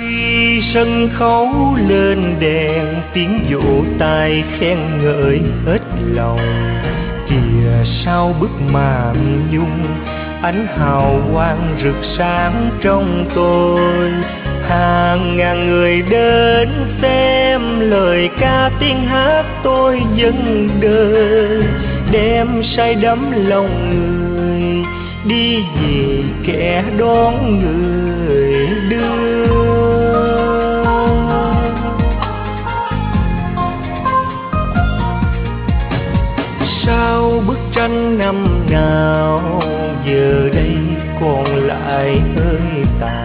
Khi sân khấu lên đèn, tiếng vỗ tay khen ngợi hết lòng. Kìa sau bức màn nhung, ánh hào quang rực sáng trong tôi. Hàng ngàn người đến xem, lời ca tiếng hát tôi dâng đời, đem say đắm lòng người đi về kẻ đón người đưa. Sao bức tranh năm nào giờ đây còn lại hơi tàn,